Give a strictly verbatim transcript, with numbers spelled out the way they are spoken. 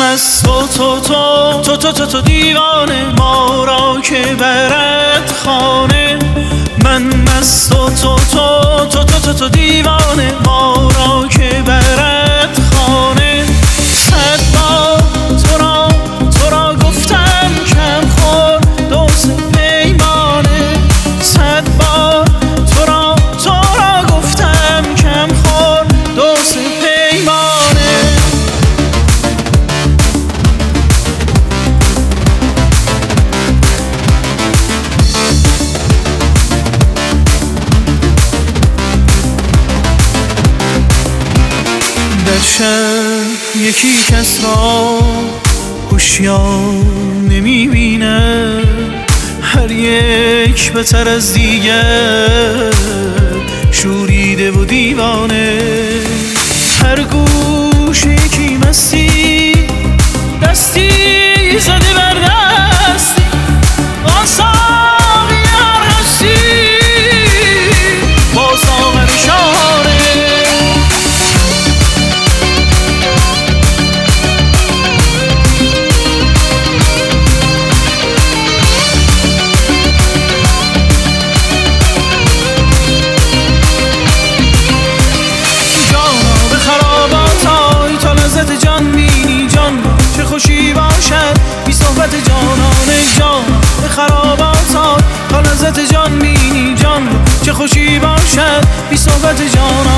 مست تو تو تو تو تو تو تو دیوانه ما را که برد خانه. من مست تو تو تو تو تو تو تو دیوانه ما را که برد خانه. صد بار تو را تو را گفتم کم خور دوست پیمانه. صد بار تو را تو را گفتم کم خور دوست پیمانه. در شب یکی کس را هوشیار نمیبینه، هر یک بهتر از دیگر شوریده و دیوانه. هر گوش یکی مستی دستی زده بر دستی آن ساقی هر هستی با ساغر شانه. جان بینی جان چه خوشی باشد بی صحبت جانانه. جان به خرابات تا لذت جان بینی جان چه خوشی باشد بی صحبت جانانه.